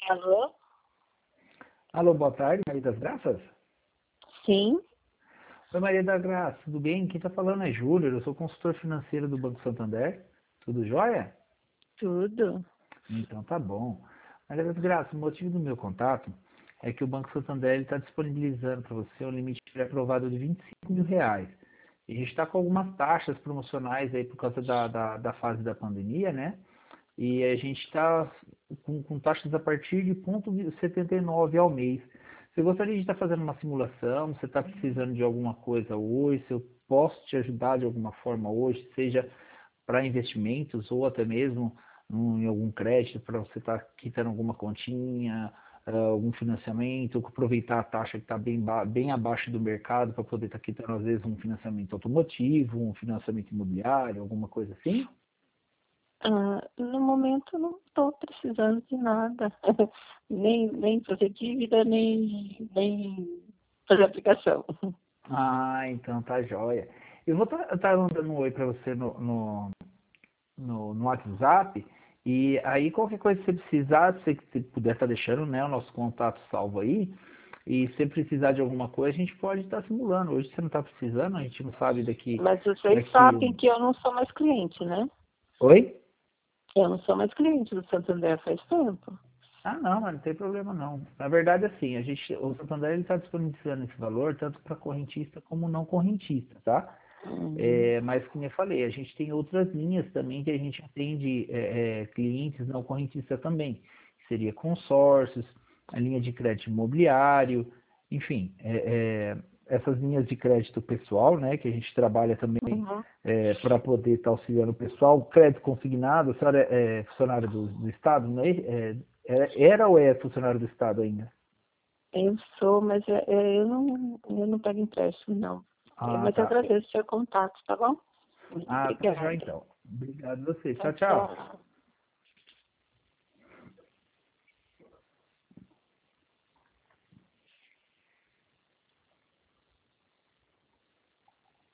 Alô? Alô, boa tarde, Maria das Graças? Sim, Oi, Maria das Graças, tudo bem? Quem está falando é Júlio, eu sou consultor financeiro do Banco Santander. Tudo jóia? tudo. Então tá bom. Maria das Graças, o motivo do meu contato é que o Banco Santander está disponibilizando para você um limite pré-aprovado de R$ 25.000. E a gente está com algumas taxas promocionais aí por causa da fase da pandemia, né? E a gente está com taxas a partir de 0,79 ao mês. Você gostaria de estar fazendo uma simulação? Você está precisando de alguma coisa hoje? Se eu posso te ajudar de alguma forma hoje, seja para investimentos ou até mesmo em algum crédito para você estar quitando alguma continha, algum financiamento, aproveitar a taxa que está bem abaixo do mercado para poder estar quitando às vezes um financiamento automotivo, um financiamento imobiliário, alguma coisa assim? No momento não estou precisando de nada. Nem fazer dívida, nem fazer aplicação. Ah, então tá joia. Eu vou estar mandando um oi para você no WhatsApp. E aí, qualquer coisa que você precisar, se você puder estar deixando, né, o nosso contato salvo aí. E se você precisar de alguma coisa, a gente pode estar simulando. Hoje você não está precisando, a gente não sabe Mas vocês daqui. sabem que eu não sou mais cliente, né? Oi? Eu não sou mais cliente do Santander faz tempo. Ah, não, mas não tem problema não. Na verdade, assim, o Santander ele está disponibilizando esse valor tanto para correntista como não correntista, tá? Hum, Mas, como eu falei, a gente tem outras linhas também que a gente atende clientes não correntistas também, que seria consórcios, a linha de crédito imobiliário, enfim, essas linhas de crédito pessoal, né, que a gente trabalha também uhum. para poder estar auxiliando o pessoal. Crédito consignado, a senhora é funcionária do Estado, não é? Era ou é funcionário do Estado ainda? Eu sou, mas eu não pego empréstimo, não. Ah, Mas eu tá. agradeço o seu contato, tá bom? Muito Ah, tá já obrigada. então. Obrigado a você. Tchau, Tchau, tchau. tchau.